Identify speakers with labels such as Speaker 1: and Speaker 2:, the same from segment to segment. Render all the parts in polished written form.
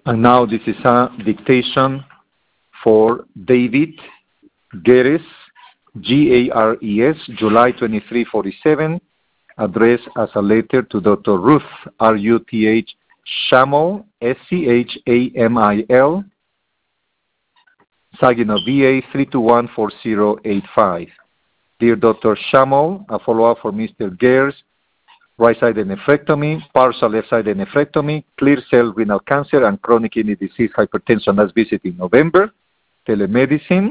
Speaker 1: And now this is a dictation for David Gares, Gares, July 23, 47, addressed as a letter to Dr. Ruth, R-U-T-H, Shamil, S-C-H-A-M-I-L, Saginaw, VA 3214085. Dear Dr. Shamil, a follow-up for Mr. Gares, right-sided nephrectomy, partial left-sided nephrectomy, clear cell renal cancer, and chronic kidney disease hypertension. Last visit in November. Telemedicine.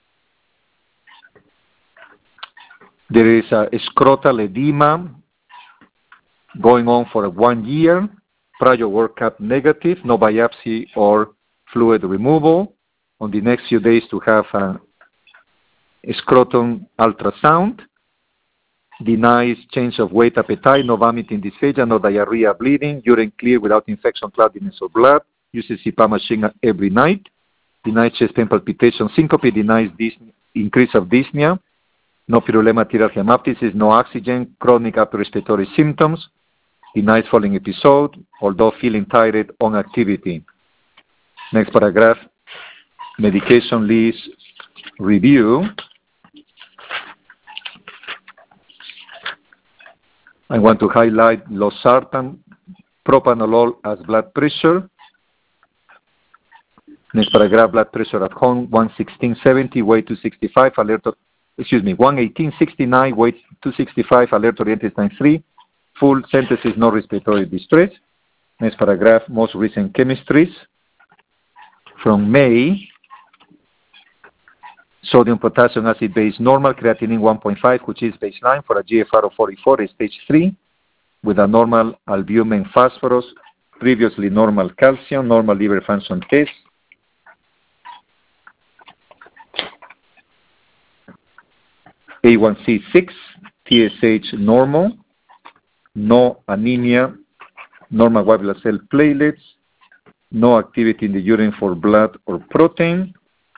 Speaker 1: There is a scrotal edema going on for 1 year. Prior workup negative, no biopsy or fluid removal. On the next few days to have a scrotum ultrasound. Denies change of weight, appetite, no vomiting, dysphagia, no diarrhea, bleeding, urine clear without infection, cloudiness, or blood. Uses CPAP machine every night. Denies chest pain, palpitation, syncope. Denies increase of dyspnea. No pyrolema, arterial hemoptysis, no oxygen, chronic upper respiratory symptoms. Denies falling episode, although feeling tired on activity. Next paragraph. Medication list review. I want to highlight losartan, propranolol as blood pressure. Next paragraph, blood pressure at home, 116/70, weight 265, alert, 118/69, weight 265, alert oriented times 3, full synthesis, no respiratory distress. Next paragraph, most recent chemistries. From May, sodium potassium acid base normal, creatinine 1.5, which is baseline for a GFR of 44, stage 3, with a normal albumin phosphorus, previously normal calcium, normal liver function test. A1C 6, TSH normal, no anemia, normal white blood cell platelets, no activity in the urine for blood or protein.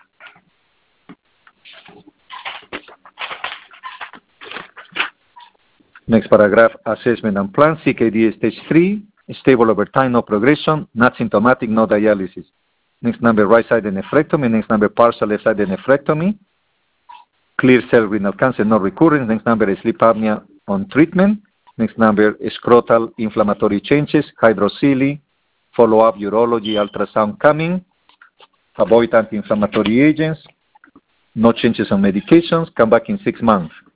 Speaker 1: Next paragraph, assessment and plan, CKD stage 3, stable over time, no progression, not symptomatic, no dialysis. Next number, right-sided nephrectomy. Next number, partial left-sided nephrectomy. Clear cell renal cancer, no recurrence. Next number is sleep apnea on treatment. Next number is scrotal inflammatory changes, hydrocele, follow-up urology, ultrasound coming. Avoid anti-inflammatory agents. No changes on medications. Come back in 6 months.